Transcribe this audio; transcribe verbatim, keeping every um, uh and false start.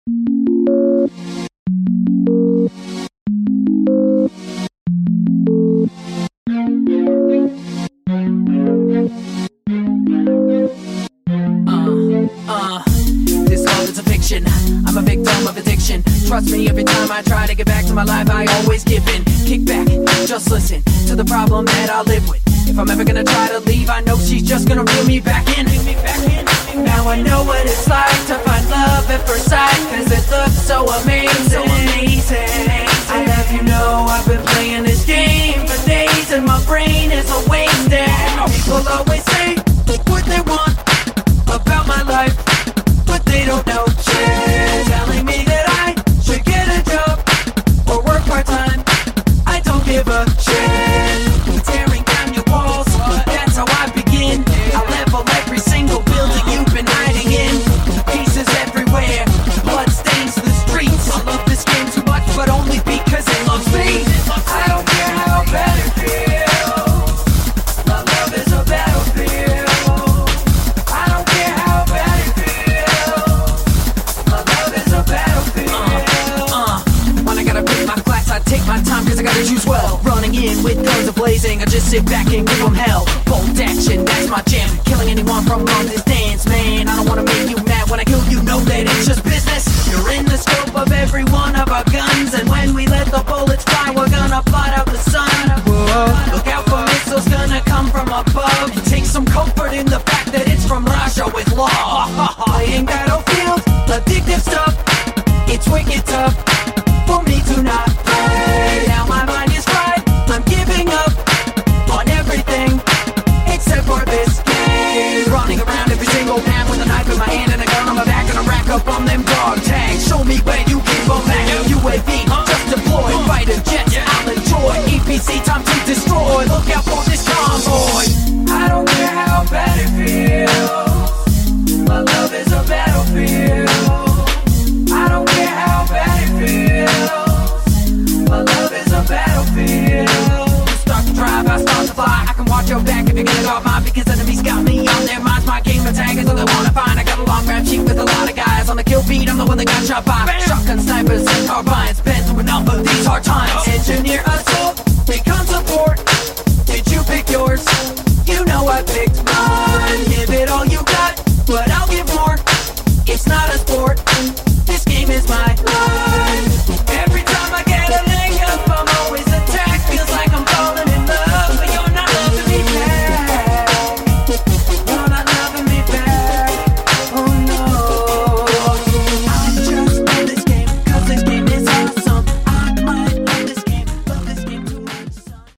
I'm a victim of addiction. Trust me, every time I try to get back to my life, I always give in. Kick back, just listen to the problem that I live with. If I'm ever gonna try to leave, I know she's just gonna reel me back in. Now I know what it's like to find love at first sight, cause it looks so amazing, so amazing. I love you know I've been playing this game for days and my brain is a wasted. People always say what they want about my life, but they don't know shit. Telling me that I should get a job or work part-time, I don't give a shit. Tearing down your walls, that's how I begin. I level every single building you've been hiding in. Pieces everywhere, blood stains the streets. I love this game too much, but only because it loves me. I don't care how bad it feels, my love is a battlefield. I don't care how bad it feels, my love is a battlefield. Uh, uh, when I gotta pick my class, I take my time cause I gotta choose well. Running in with guns a-blazing, I just sit back and give them hell. Bold action, that's my jam. Killing anyone from long distance, man. I don't wanna make you mad when I kill you, know that it's just business. You're in the scope of every one of our guns, and when we let the bullets fly, we're gonna blot out the sun. Whoa. Look out for missiles gonna come from above. Take some comfort in the fact that it's from Russia with love. Playing battlefield, addictive stuff, it's wicked tough for me to not play. Now my mind is fried, I'm giving up on everything except for this game. Running around every single town with a knife in my hand and a gun on my back, and I rack up on them dog tags. Show me where you keep on back. U A V just deployed, fighter jets I'll enjoy. E P C time to destroy. Look out for this convoy. I don't care how bad it feels, my love is a battlefield. I don't care how bad it feels, my love is a battlefield. You start to drive, I start to fly. I can watch your back if you get it off mine, because enemies got me on their minds. My game of tag is all they wanna find. I got a long rap sheet with a lot of guys on the kill beat. I'm the one that got shot by shotgun snipers and carbines, bent through a number of these hard times. Engineer assault,